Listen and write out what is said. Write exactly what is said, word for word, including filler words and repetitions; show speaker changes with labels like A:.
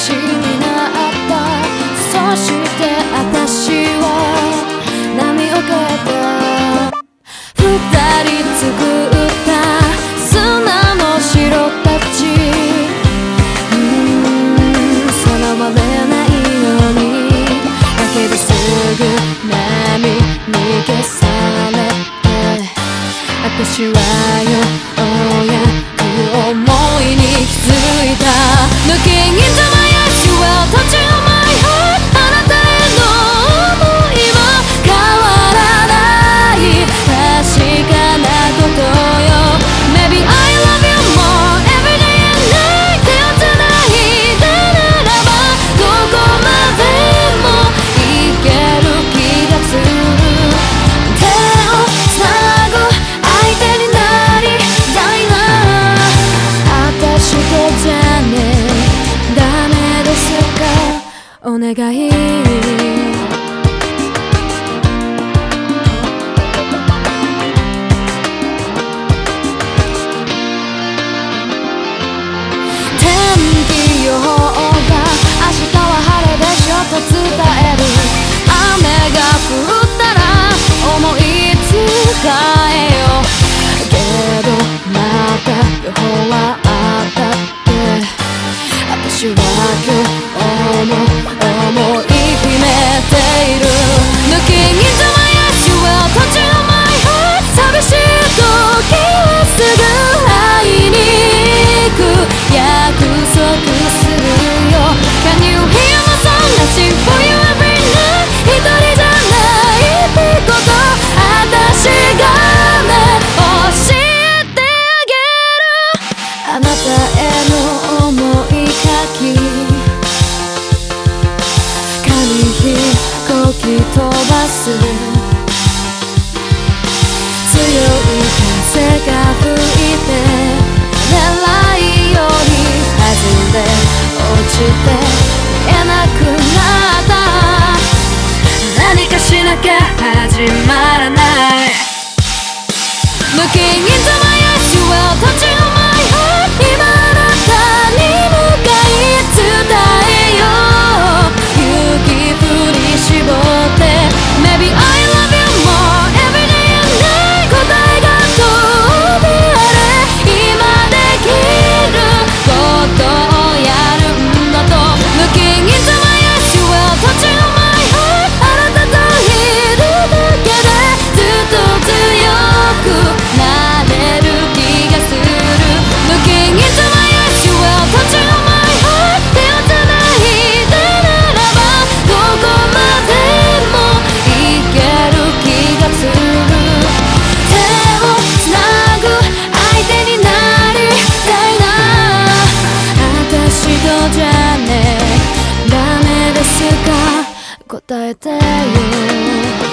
A: しになった。そして私は波を越えた。二人作った砂の城たち、うーんさらわれないようにだけどすぐ波に消されて、私はようやく思いに気づいた。 Looking into my eyes you will touch my heart。 あなたへの想いは変わらない、確かなことよ。 Maybe I love you more every day and night。 手をつないだならばどこまでも行ける気がする。手をつなぐ相手になりたいな。私とじゃねダメですか、お願い。と伝える。雨が降ったら思い伝えよ。けどまた予報はあったって、私は今日も思い秘めている。 Looking into my eyes you will touch my heart。 寂しい時はすぐ会いに行く約束するよ。 Can you hear my song?Sing for you every night。 一人じゃないってこと、私がね教えてあげる。あなたへの思い書き、紙飛行機飛ばす。強い風が吹いて狙いより外れ落ちて見えなくなった。何かしなきゃ始まらない。 Looking into my eyes you will touch my heart。 今あなたに向かい伝えよう。雪降り絞って Maybe I love you more every day and night。 答えが飛ぶあれ今できることをやるんだと。 Looking into my eyes you will touch my heart。 あなたといるだけでずっと強くなれる気がする。 Looking into my eyes you will touch my heart。 手をつないだならばどこまでも行ける気がする。手をつなぐ相手になりたいな。私とじゃねダメですか、答えてよ。